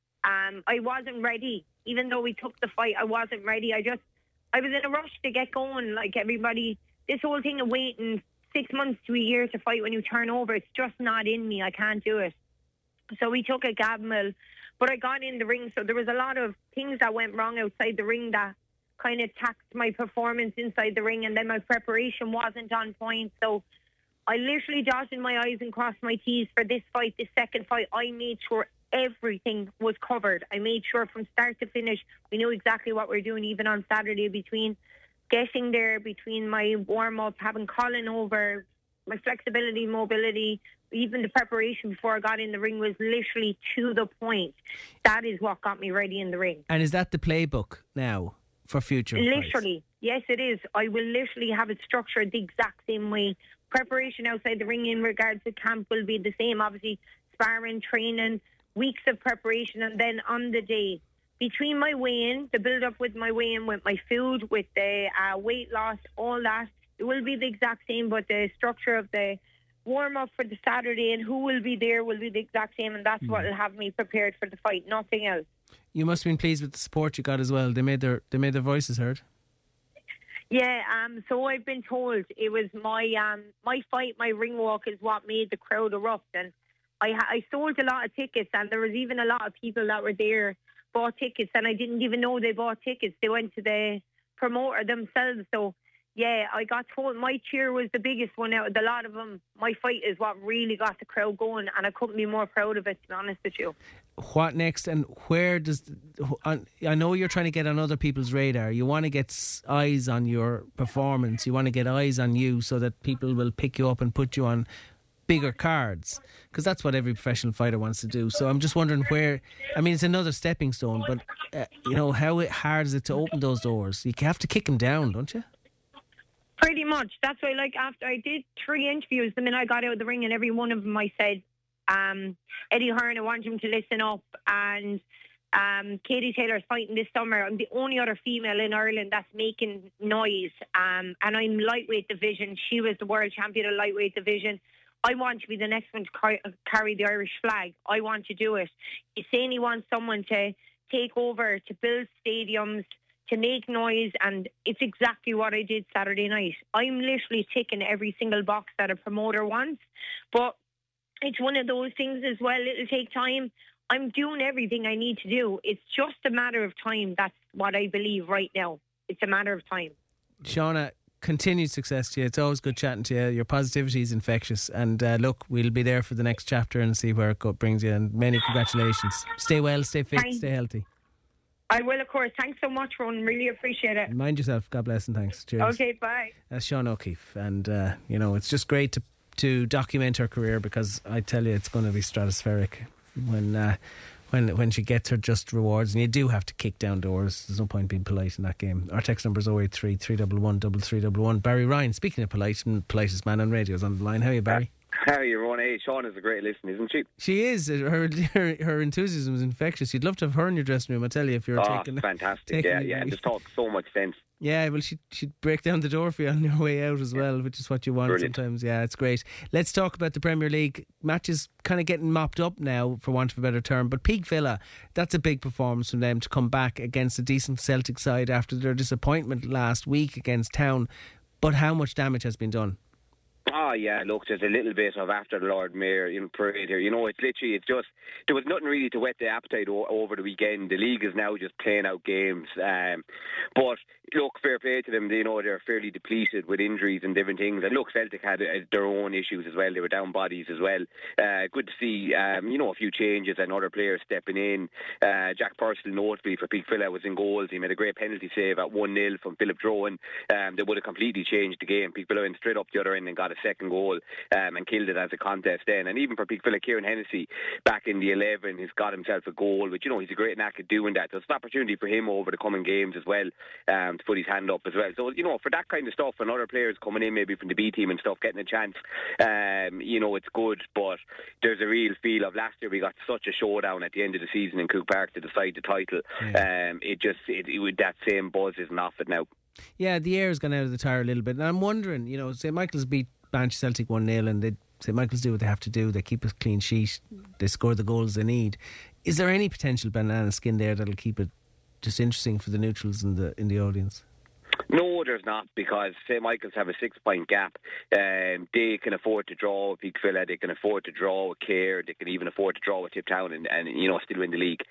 I wasn't ready. Even though we took the fight, I wasn't ready. I was in a rush to get going, like everybody. This whole thing of waiting 6 months to a year to fight when you turn over, it's just not in me. I can't do it. So we took a gamble, but I got in the ring. So there was a lot of things that went wrong outside the ring that kind of taxed my performance inside the ring, and then my preparation wasn't on point. So I literally dotted my I's and crossed my T's for this fight. This second fight, I made sure everything was covered. I made sure from start to finish we knew exactly what we were doing, even on Saturday, between getting there, between my warm-up, having Colin over, my flexibility, mobility, even the preparation before I got in the ring was literally to the point. That is what got me ready in the ring. And is that the playbook now for future literally fights? Yes, it is. I will literally have it structured the exact same way. Preparation outside the ring in regards to camp will be the same. Obviously, sparring, training, weeks of preparation, and then on the day, between my weigh-in, the build-up with my weigh-in, with my food, with the weight loss, all that, it will be the exact same, but the structure of the warm-up for the Saturday and who will be there will be the exact same, and that's what will have me prepared for the fight, nothing else. You must have been pleased with the support you got as well. They made their voices heard. Yeah, so I've been told it was my fight, my ring walk is what made the crowd erupt, and I sold a lot of tickets, and there was even a lot of people that were there bought tickets, and I didn't even know they bought tickets. They went to the promoter themselves. So yeah, I got told my cheer was the biggest one out of a lot of them. My fight is what really got the crowd going, and I couldn't be more proud of it, to be honest with you. What next, and where does I know you're trying to get on other people's radar. You want to get eyes on your performance. You want to get eyes on you so that people will pick you up and put you on bigger cards, because that's what every professional fighter wants to do. So I'm just wondering where, I mean, it's another stepping stone, but how hard is it to open those doors? You have to kick them down, don't you? Pretty much. That's why, like, after I did 3 interviews, the minute I got out of the ring, and every one of them I said, Eddie Hearn, I want him to listen up, and Katie Taylor's fighting this summer. I'm the only other female in Ireland that's making noise, and I'm lightweight division. She was the world champion of lightweight division. I want to be the next one to carry the Irish flag. I want to do it. He's saying he wants someone to take over, to build stadiums, to make noise, and it's exactly what I did Saturday night. I'm literally ticking every single box that a promoter wants, but it's one of those things as well. It'll take time. I'm doing everything I need to do. It's just a matter of time. That's what I believe right now. It's a matter of time. Shauna, continued success to you. It's always good chatting to you. Your positivity is infectious. And look, we'll be there for the next chapter and see where it brings you. And many congratulations. Stay well, stay fit, stay healthy. I will, of course. Thanks so much, Ron. Really appreciate it. Mind yourself. God bless and thanks. Cheers. Okay, bye. That's Sean O'Keefe. And, it's just great to document her career, because I tell you, it's going to be stratospheric when she gets her just rewards. And you do have to kick down doors. There's no point being polite in that game. Our text number is 083 311 3311. Barry Ryan, speaking of polite, and politest man on radio, is on the line. How are you, Barry? How are you, Ron? Hey, Sean is a great listener, isn't she? She is. Her enthusiasm is infectious. You'd love to have her in your dressing room, I tell you, if you're taking... fantastic. Yeah, and just talk so much sense. Yeah, well, she'd break down the door for you on your way out as well, which is what you want. Brilliant. Sometimes. Yeah, it's great. Let's talk about the Premier League. Matches kind of getting mopped up now, for want of a better term, but Peak Villa, that's a big performance from them to come back against a decent Celtic side after their disappointment last week against Town. But how much damage has been done? Oh, yeah, look, there's a little bit of after the Lord Mayor in parade here. It's just, there was nothing really to whet the appetite over the weekend. The league is now just playing out games. But, look, fair play to them. They're fairly depleted with injuries and different things. And, look, Celtic had their own issues as well. They were down bodies as well. Good to see, a few changes and other players stepping in. Jack Purcell, notably for Peak Villa, was in goals. He made a great penalty save at 1-0 from Philip Drohan. They would have completely changed the game. Peak Villa went straight up the other end and got a second goal and killed it as a contest then. And even for Peak Villa, Kieran Hennessy back in the 11 has got himself a goal, which he's a great knack at doing that. So it's an opportunity for him over the coming games as well to put his hand up as well. So for that kind of stuff, and other players coming in maybe from the B team and stuff getting a chance, it's good. But there's a real feel of last year we got such a showdown at the end of the season in Croke Park to decide the title. That same buzz isn't off it now. Yeah, the air's gone out of the tyre a little bit. And I'm wondering, St Michael's beat Banff Celtic 1-0 and St Michael's do what they have to do. They keep a clean sheet. They score the goals they need. Is there any potential banana skin there that'll keep it just interesting for the neutrals in the audience? No, there's not, because St Michael's have a 6-point gap. They can afford to draw with Peak Villa. They can afford to draw with Care. They can even afford to draw with Tip Town and still win the league.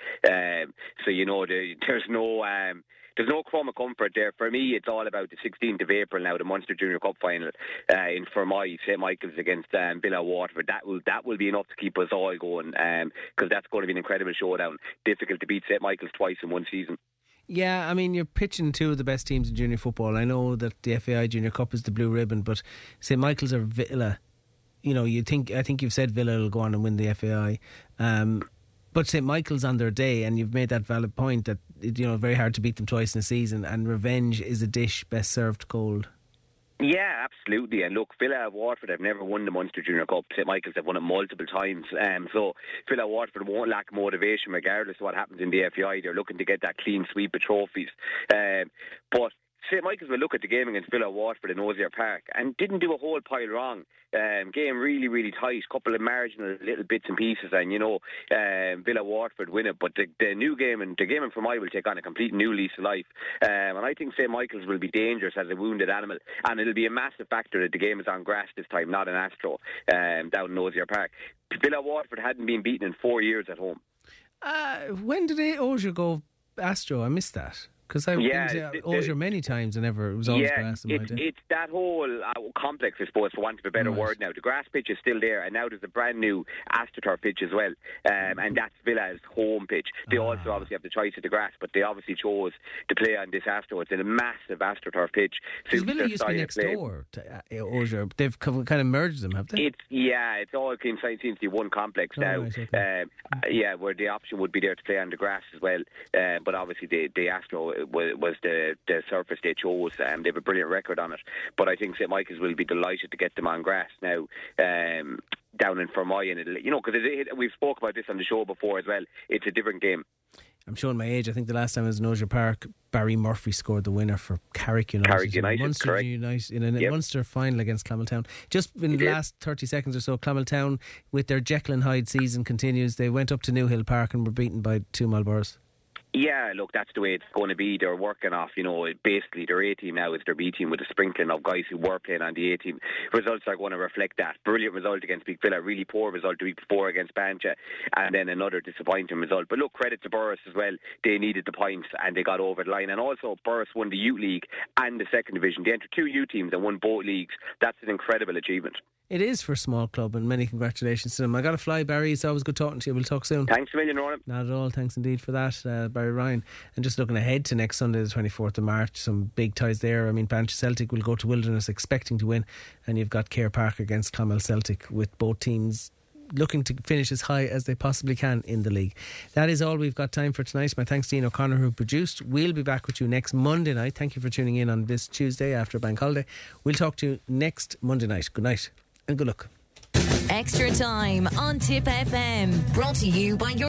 There's no crumb of comfort there. For me, it's all about the 16th of April now, the Munster Junior Cup final in Fermoy, St Michael's against Villa Waterford. That will be enough to keep us all going, because that's going to be an incredible showdown. Difficult to beat St Michael's twice in one season. Yeah, I mean, you're pitching two of the best teams in junior football. I know that the FAI Junior Cup is the blue ribbon, but St Michael's or Villa, I think you've said Villa will go on and win the FAI. But St Michael's on their day, and you've made that valid point that very hard to beat them twice in a season, and revenge is a dish best served cold. Yeah, absolutely. And look, Villa Waterford have never won the Munster Junior Cup. St Michael's have won it multiple times. So Villa Waterford won't lack motivation regardless of what happens in the FAI. They're looking to get that clean sweep of trophies. But St Michael's will look at the game against Villa Waterford in Osier Park and didn't do a whole pile wrong. Game really, really tight, couple of marginal little bits and pieces, and Villa Waterford win it. But the new game and the game in Fermoy will take on a complete new lease of life. And I think St Michael's will be dangerous as a wounded animal, and it'll be a massive factor that the game is on grass this time, not an Astro, down in Osier Park. Villa Waterford hadn't been beaten in 4 years at home. When did Osier go Astro? I missed that. Because I've been to Osier many times and it was always grass in my day. It's that whole complex, I suppose, for want of a better word now. The grass pitch is still there, and now there's a brand new AstroTurf pitch as well, and that's Villa's home pitch. They also obviously have the choice of the grass, but they obviously chose to play on this Astro. It's a massive AstroTurf pitch. Because Villa used to be next door to Osier. They've kind of merged them, have they? It's all seems to be one complex now. Right, okay. Where the option would be there to play on the grass as well. But obviously the Astro was the surface they chose. They have a brilliant record on it, but I think St Michael's will be delighted to get them on grass now down in Fermoy, and because we've spoke about this on the show before as well. It's a different game. I'm showing my age. I think the last time I was in Osier Park, Barry Murphy scored the winner for Carrick United. In a Munster final against Clamiltown. Just in the last 30 seconds or so, Clamiltown, with their Jekyll and Hyde season continues. They went up to New Hill Park and were beaten by 2 Marlboroughs. Yeah, look, that's the way it's going to be. They're working off, basically their A team now is their B team with a sprinkling of guys who were playing on the A team. Results are going to reflect that. Brilliant result against Big Villa, really poor result the week before against Bancha, and then another disappointing result. But look, credit to Burris as well. They needed the points and they got over the line. And also, Burris won the Youth League and the second division. They entered 2 youth teams and won both leagues. That's an incredible achievement. It is for a small club, and many congratulations to them. I got to fly, Barry. It's always good talking to you. We'll talk soon. Thanks a million, Ronan. Not at all. Thanks indeed for that, Barry Ryan. And just looking ahead to next Sunday, the 24th of March, some big ties there. I mean, Bancha Celtic will go to Wilderness expecting to win, and you've got Cahir Park against Clonmel Celtic, with both teams looking to finish as high as they possibly can in the league. That is all we've got time for tonight. My thanks to Ian O'Connor, who produced. We'll be back with you next Monday night. Thank you for tuning in on this Tuesday after Bank Holiday. We'll talk to you next Monday night. Good night and good luck. Extra Time on Tip FM, brought to you by your